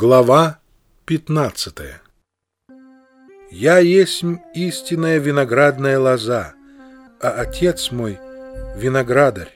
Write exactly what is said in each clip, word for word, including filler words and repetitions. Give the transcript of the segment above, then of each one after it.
Глава пятнадцатая. Я есмь истинная виноградная лоза, а Отец мой — виноградарь.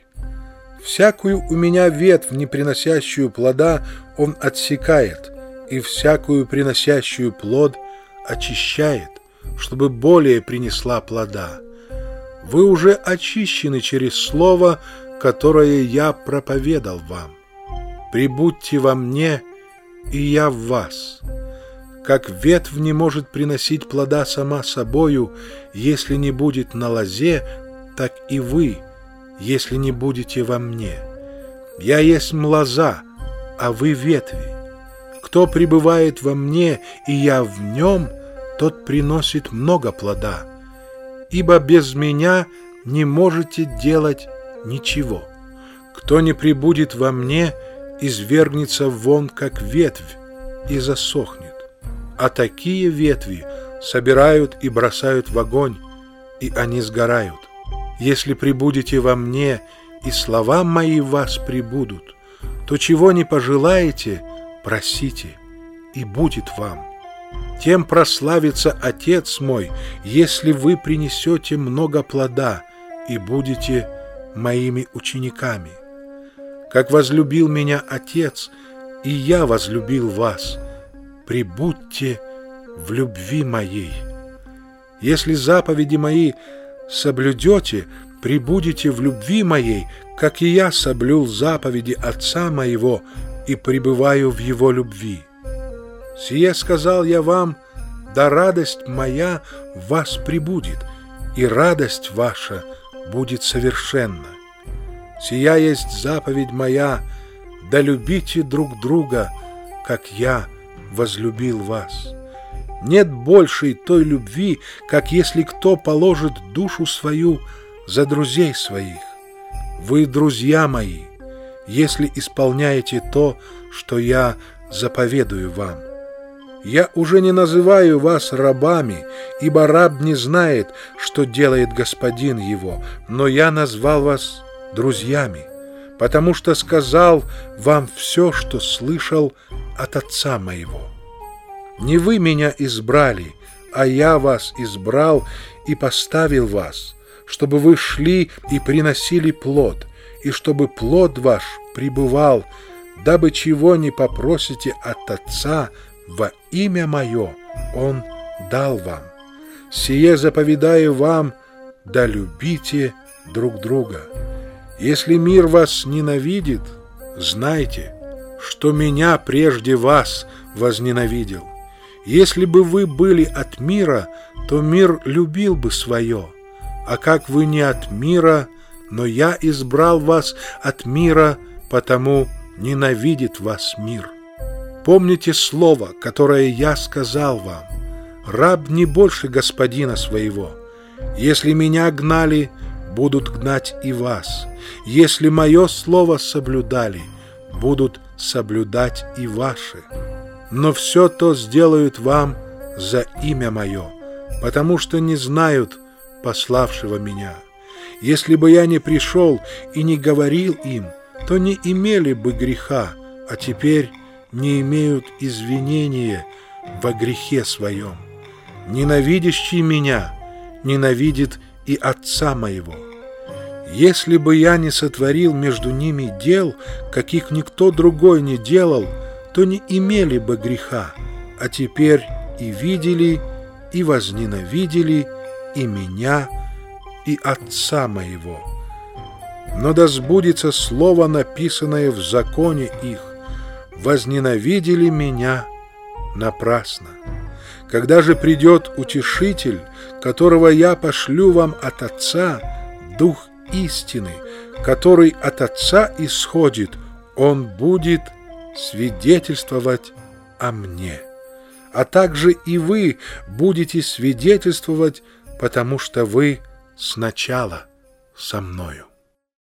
Всякую у меня ветвь, не приносящую плода, Он отсекает, и всякую приносящую плод очищает, чтобы более принесла плода. Вы уже очищены через слово, которое я проповедал вам. Прибудьте во мне, и я в вас. Как ветвь не может приносить плода сама собою, если не будет на лозе, так и вы, если не будете во мне. Я есть лоза, а вы ветви. Кто пребывает во мне, и я в нем, тот приносит много плода, ибо без меня не можете делать ничего. Кто не пребудет во мне, извергнется вон, как ветвь, и засохнет. А такие ветви собирают и бросают в огонь, и они сгорают. Если пребудете во мне, и слова мои в вас пребудут, то чего не пожелаете, просите, и будет вам. Тем прославится Отец мой, если вы принесете много плода и будете моими учениками. Как возлюбил меня Отец, и я возлюбил вас, пребудьте в любви моей. Если заповеди мои соблюдете, пребудете в любви моей, как и я соблюл заповеди Отца моего и пребываю в его любви. Сие сказал я вам, да радость моя в вас пребудет, и радость ваша будет совершенна. Сия есть заповедь моя, да любите друг друга, как я возлюбил вас. Нет большей той любви, как если кто положит душу свою за друзей своих. Вы друзья мои, если исполняете то, что я заповедую вам. Я уже не называю вас рабами, ибо раб не знает, что делает господин его, но я назвал вас друзьями, потому что сказал вам все, что слышал от Отца моего. Не вы меня избрали, а я вас избрал и поставил вас, чтобы вы шли и приносили плод, и чтобы плод ваш пребывал, дабы чего не попросите от Отца во имя мое, Он дал вам. Сие заповедаю вам, да любите друг друга. Если мир вас ненавидит, знайте, что меня прежде вас возненавидел. Если бы вы были от мира, то мир любил бы свое. А как вы не от мира, но я избрал вас от мира, потому ненавидит вас мир. Помните слово, которое я сказал вам: раб не больше господина своего. Если меня гнали, будут гнать и вас. Если мое слово соблюдали, будут соблюдать и ваши. Но все то сделают вам за имя мое, потому что не знают пославшего меня. Если бы я не пришел и не говорил им, то не имели бы греха, а теперь не имеют извинения во грехе своем. Ненавидящий меня ненавидит и Отца моего. Если бы я не сотворил между ними дел, каких никто другой не делал, то не имели бы греха, а теперь и видели, и возненавидели и меня, и Отца моего. Но да сбудется слово, написанное в законе их: возненавидели меня напрасно. Когда же придет Утешитель, которого я пошлю вам от Отца, Дух истины, который от Отца исходит, Он будет свидетельствовать о мне. А также и вы будете свидетельствовать, потому что вы сначала со мною.